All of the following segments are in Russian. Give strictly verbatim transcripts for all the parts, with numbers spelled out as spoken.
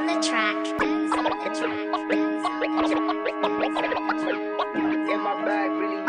the track. In my bag, really.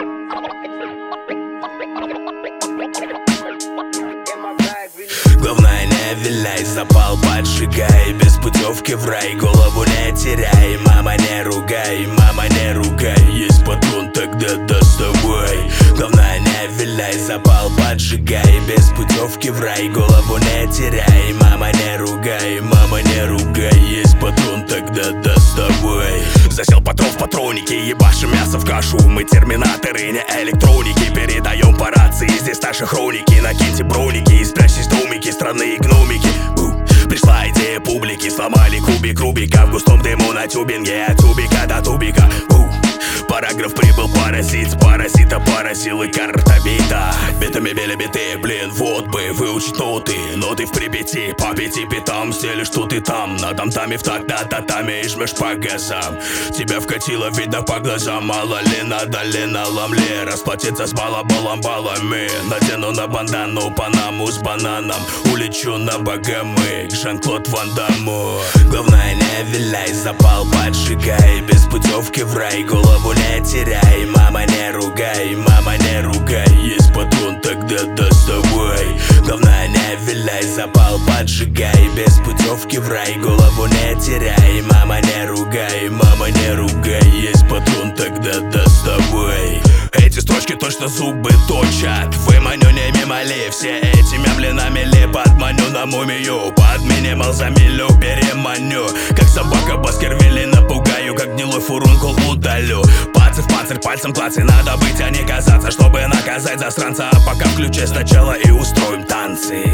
In my bag, really. Главное не виляй, запал поджигай. Без путевки в рай, голову не теряй. Мама не ругай, мама не ругай. Есть патрон, тогда доставай. Главное не виляй, запал поджигай. Без путевки в рай, голову не теряй. Мама не ругай, мама не ругай. Есть патрон, тогда доставай. Засел патрон в патронике, ебашим мясо в кашу. Мы терминаторы, не электроники. Передаем по рации, здесь наши хроники. Накиньте броники и спрячьтесь домики, страны и гномики. У, пришла идея публики, сломали кубик Рубика в густом дыму на тюбинге. От тюбика до тубика. У, параграф прибыл, паразит, с паразита поразил и карта бита. Битами били биты, блин, вот бы выучить ноты. Ноты в Припяти, по пяти пятам. Стелишь тут и там, на там-таме в такт на татами. И жмешь по газам, тебя вкатило, видно по глазам. Мало ли, надо ли, налом ли расплатиться с балаболом балами. Надену на бандану панаму с бананом. Улечу на Багамы к Жан-Клод Ван Дамму. Главное не виляй, запал поджигай. Без путевки в рай, голову не теряй. Мама не ругай, мама не ругай. Есть патрон, тогда доставай. Главное не виляй, запал поджигай. Без путевки в рай, голову не теряй. Мама не ругай, мама не ругай. Есть патрон, тогда доставай. Эти строчки точно зубы точат. Выманю не мимо ли, все эти мямлинами ли. Подманю на мумию, под минимал за милю переманю. Как собака Баскервилли напугаю, как гнилой фурункул удалю. Пальцы в панцирь, пальцем клацай, надо быть, а не казаться, чтобы наказать засранца. А пока включай сначала и устроим танцы.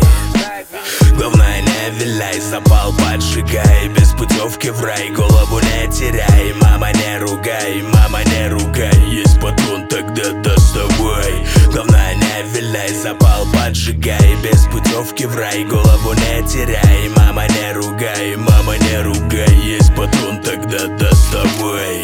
Главное не виляй, запал поджигай. Без путевки в рай, голову не теряй. Мама не ругай, мама не ругай. Есть патрон, тогда доставай. Главное не виляй, запал поджигай. Без путевки в рай, голову не теряй. Мама не ругай, мама не ругай. Есть патрон, тогда доставай.